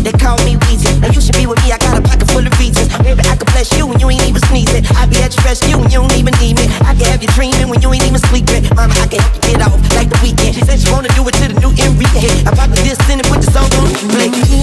they call me Weezy. Now you should be with me, I got a pocket full of reasons. Baby, I could bless you when you ain't even sneezing. I be at your best you when you don't even need me. I can have you dreaming when you ain't even sleeping. Mama, I can help you get off like the weekend. She said she wanna do it to the new Enrique. I pop this in and put the song on replay.